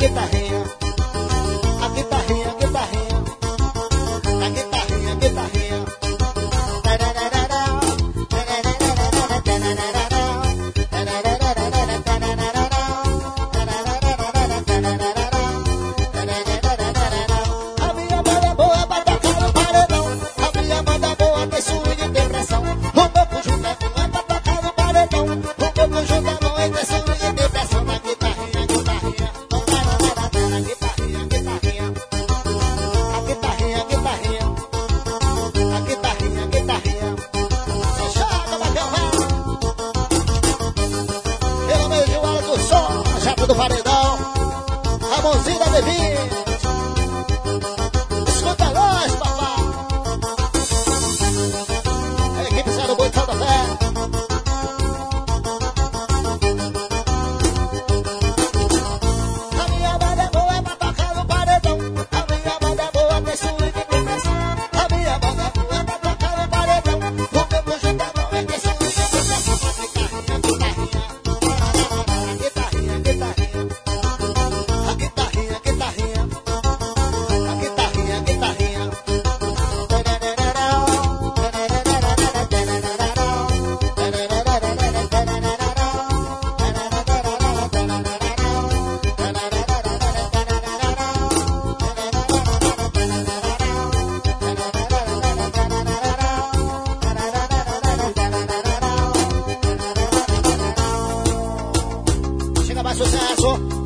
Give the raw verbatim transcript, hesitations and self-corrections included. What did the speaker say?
guitarrinha, a guitarrinha, a guitarrinha, a guitarrinha, a guitarrinha. A minha banda é boa pra tocar no paredão, a minha banda é boa tem swing e depressão. O meu conjunto é bom pra tocar no paredão, o meu conjunto é bom e tem swing e depressão. Na guitarrinha, guitarrinha, na guitarrinha, guitarrinha, a guitarrinha, guitarrinha, a guitarrinha, guitarrinha. Você joga, Bacão, vai! Pelo meio de hora do som, a japa do paredão, a mãozinha da bebida. Escuta nós, papai. A equipe zero oito Santa Fé. A minha banda é boa pra tocar no paredão, a minha banda é boa tem swing e depressão. A minha banda é boa pra tocar no paredão, o meu conjunto é bom e tem swing e depressão. Guitarrinha, guitarrinha, guitarrinha, a guitarrinha, guitarrinha, a guitarrinha, guitarrinha. Chega mais sucesso.